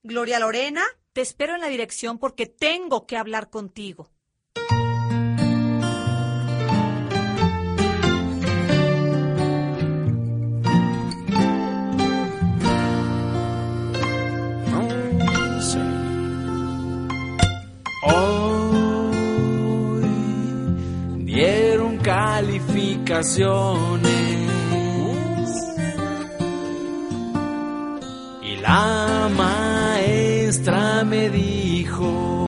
Gloria Lorena. Te espero en la dirección porque tengo que hablar contigo. Hoy dieron calificaciones y la maestra me dijo: